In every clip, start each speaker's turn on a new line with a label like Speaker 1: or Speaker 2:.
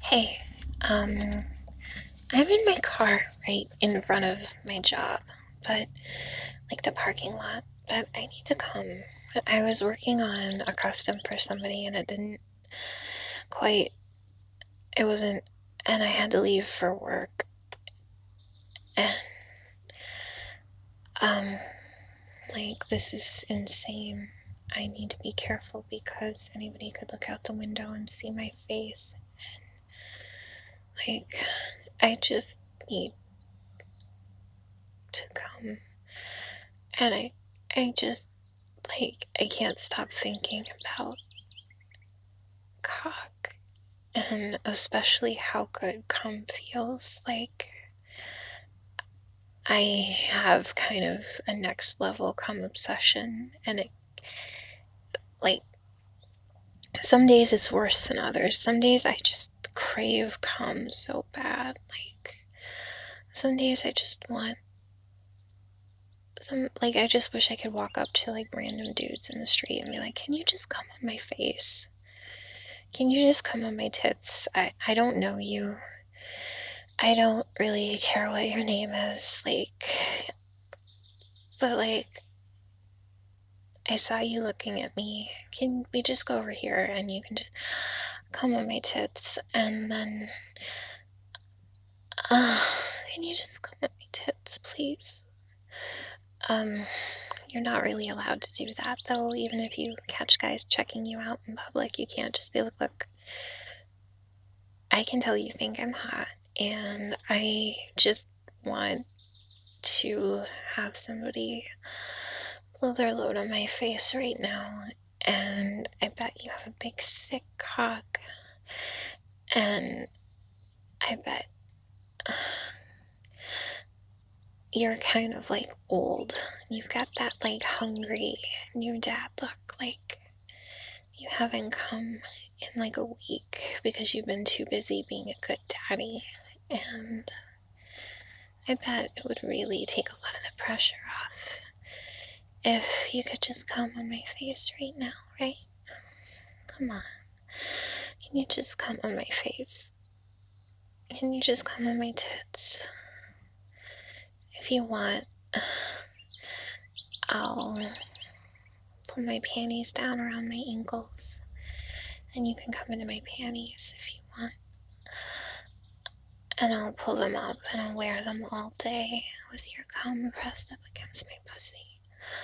Speaker 1: Hey, um, I'm in my car right in front of my job, but like the parking lot, but I need to come. I was working on a custom for somebody and it didn't quite, it wasn't, and I had to leave for work. And, um, this is insane. I need to be careful because anybody could look out the window and see my face. Like, I just need to come. And I just, I can't stop thinking about cock and especially how good cum feels. Like, I have kind of a next level cum obsession, and like, some days it's worse than others. Some days I just crave cum so bad. Like, some days I just want I just wish I could walk up to like random dudes in the street and be like, can you just come on my face? Can you just come on my tits? I don't know you. I don't really care what your name is, but I saw you looking at me. Can we just go over here and you can just come on my tits and then, can you just come on my tits, please? You're not really allowed to do that though, even if you catch guys checking you out in public. You can't just be like, look, I can tell you think I'm hot and I just want to have somebody blow their load on my face right now, and I bet you have a big thick cock, and I bet you're kind of like old. You've got that like hungry new dad look, like you haven't come in like a week because you've been too busy being a good daddy, and I bet it would really take a lot of the pressure off if you could just come on my face right now, right? Come on. Can you just come on my face? Can you just come on my tits? If you want, I'll pull my panties down around my ankles, and you can come into my panties if you want. And I'll pull them up and I'll wear them all day with your cum pressed up against my pussy.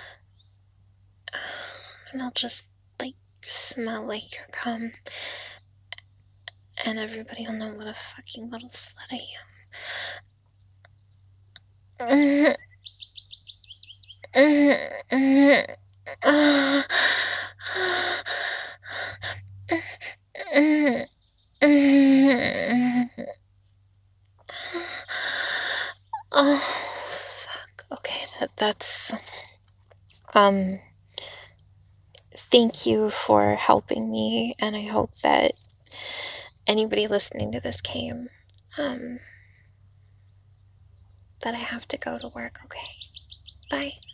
Speaker 1: And I'll just, smell like your cum, and everybody will know what a fucking little slut I am. Oh, fuck. Okay, that's, thank you for helping me, and I hope that anybody listening to this came, that I have to go to work, okay? Bye.